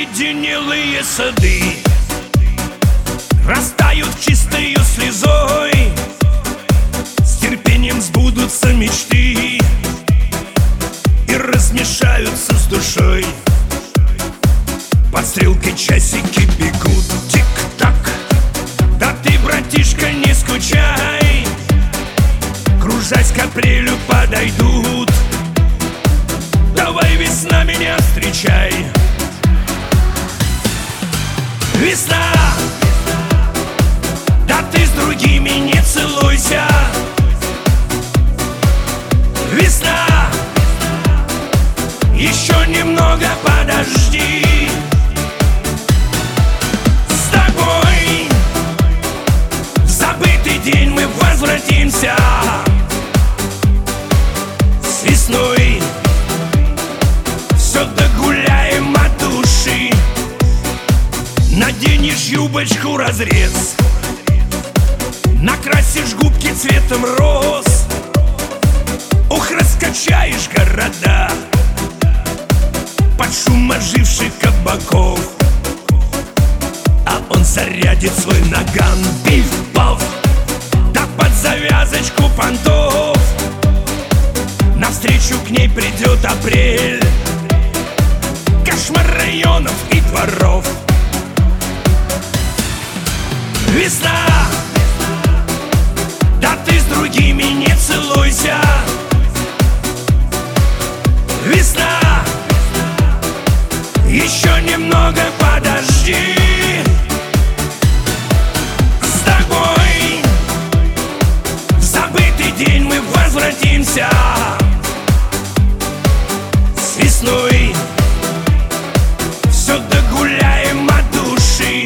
Оледенелые сады растают чистою слезой, с терпением сбудутся мечты и размешаются с душой. Под стрелкой часики бегут, тик-так. Да ты, братишка, не скучай, кружась к апрелю подойдут. Давай, весна, меня встречай. Весна, да ты с другими не целуйся. Весна, еще немного подожди. С тобой в забытый день мы возвратимся. С весной все догуляем от души. Наденешь юбочку разрез, накрасишь губки цветом роз. Ох, раскачаешь города под шум оживших кабаков. А он зарядит свой наган, пиф-паф, да под завязочку понтов. Навстречу к ней придет апрель, кошмар районов и дворов. Весна, да ты с другими не целуйся. Весна, еще немного подожди. С тобой в забытый день мы возвратимся. С весной все догуляем от души.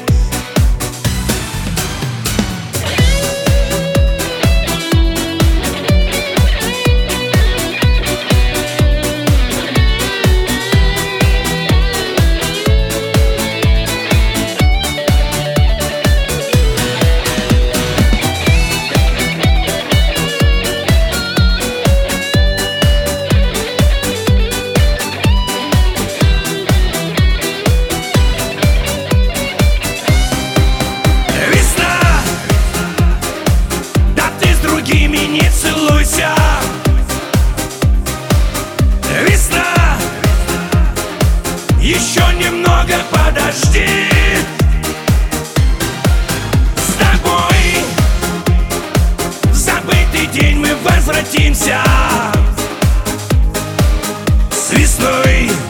Не целуйся. Весна, еще немного подожди. С тобой в забытый день мы возвратимся. С весной